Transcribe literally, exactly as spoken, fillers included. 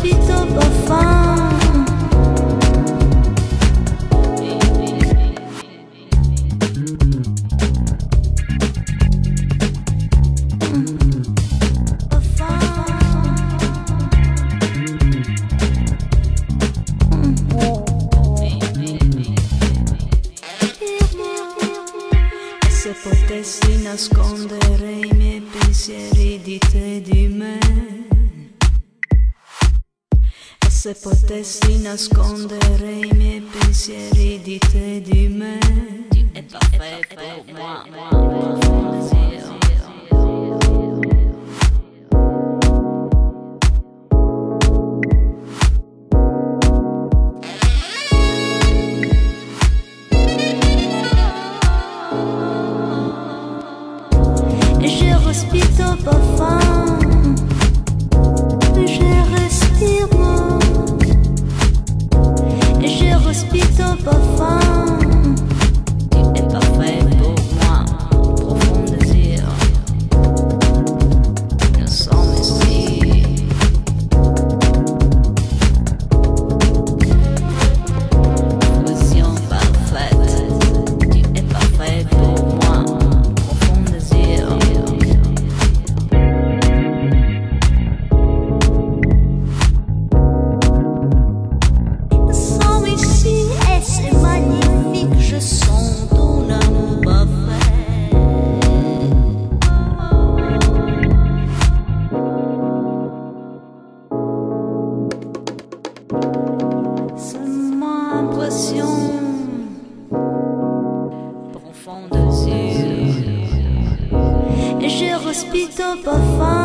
respire ton parfum. Se potessi nascondere i miei pensieri di te e di me, e se potessi nascondere i miei pensieri di te e di me, tu es parfait pour moi, mon désir. Je respire ton parfum, je respire moi, je respire ton parfum. Tu es parfait pour moi, profond désir. Nous sommes ici. Fusion parfaite, tu es parfait pour moi, profond désir. Je sens ton amour parfait. C'est ma impression, Profond désir. et je respire ton parfum.